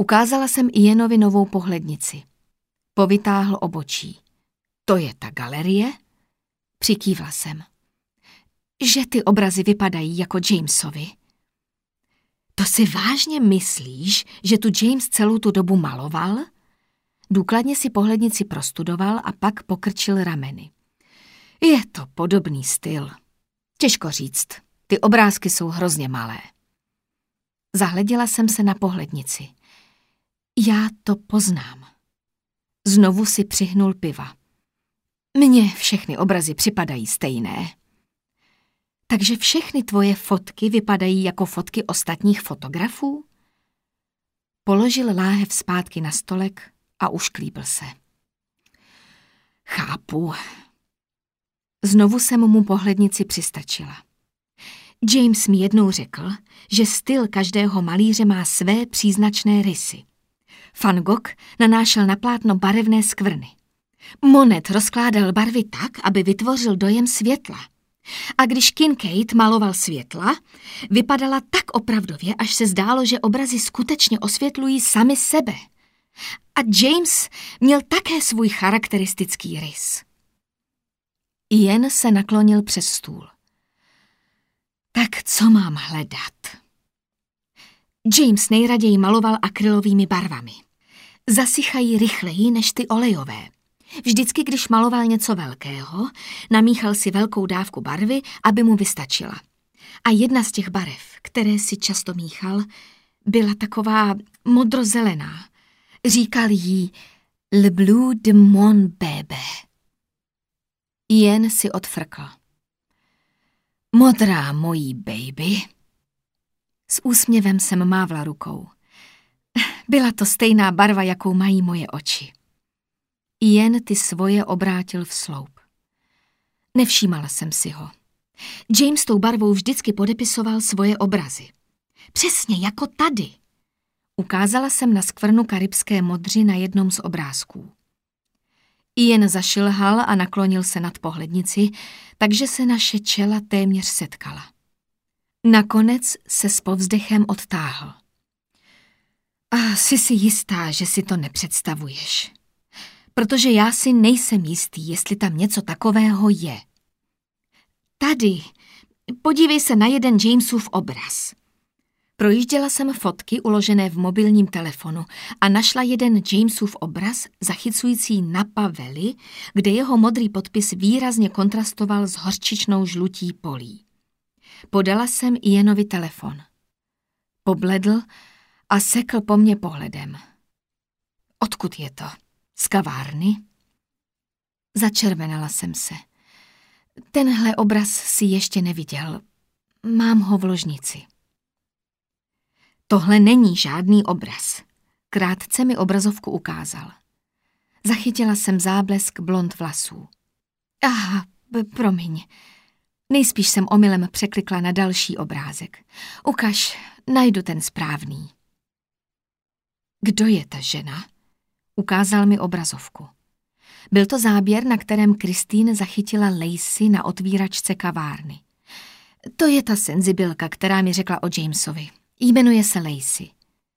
Ukázala jsem Ianovi novou pohlednici. Povytáhl obočí. To je ta galerie? Přikývla jsem. Že ty obrazy vypadají jako Jamesovi. To si vážně myslíš, že tu James celou tu dobu maloval? Důkladně si pohlednici prostudoval a pak pokrčil rameny. Je to podobný styl. Těžko říct, ty obrázky jsou hrozně malé. Zahleděla jsem se na pohlednici. Já to poznám. Znovu si přihnul piva. Mně všechny obrazy připadají stejné. Takže všechny tvoje fotky vypadají jako fotky ostatních fotografů? Položil láhev zpátky na stolek a ušklíbil se. Chápu. Znovu jsem mu pohlednici přistrčila. James mi jednou řekl, že styl každého malíře má své příznačné rysy. Van Gogh nanášel na plátno barevné skvrny. Monet rozkládal barvy tak, aby vytvořil dojem světla. A když Kincaid maloval světla, vypadala tak opravdově, až se zdálo, že obrazy skutečně osvětlují sami sebe. A James měl také svůj charakteristický rys. Ian se naklonil přes stůl. Tak co mám hledat? James nejraději maloval akrylovými barvami. Zasychají rychleji než ty olejové. Vždycky, když maloval něco velkého, namíchal si velkou dávku barvy, aby mu vystačila. A jedna z těch barev, které si často míchal, byla taková modrozelená. Říkal jí Le Bleu de mon bébé. Jen si odfrkl. Modrá mojí baby. S úsměvem jsem mávla rukou. Byla to stejná barva, jakou mají moje oči. Jen ty svoje obrátil v sloup. Nevšímala jsem si ho. James tou barvou vždycky podepisoval svoje obrazy. Přesně jako tady. Ukázala jsem na skvrnu karibské modři na jednom z obrázků. Ian zašilhal a naklonil se nad pohlednici, takže se naše čela téměř setkala. Nakonec se s povzdechem odtáhl. A jsi si jistá, že si to nepředstavuješ? Protože já si nejsem jistý, jestli tam něco takového je. Tady, podívej se na jeden Jamesův obraz. Projížděla jsem fotky uložené v mobilním telefonu a našla jeden Jamesův obraz zachycující Napa Valley, kde jeho modrý podpis výrazně kontrastoval s hořčičnou žlutí polí. Podala jsem Ianovi telefon. Pobledl a sekl po mně pohledem. Odkud je to? Z kavárny? Začervenala jsem se. Tenhle obraz si ještě neviděl. Mám ho v ložnici. Tohle není žádný obraz. Krátce mi obrazovku ukázal. Zachytila jsem záblesk blond vlasů. Aha, promiň. Nejspíš jsem omylem překlikla na další obrázek. Ukaž, najdu ten správný. Kdo je ta žena? Ukázal mi obrazovku. Byl to záběr, na kterém Christine zachytila Lacey na otvíračce kavárny. To je ta senzibilka, která mi řekla o Jamesovi. Jmenuje se Lacey.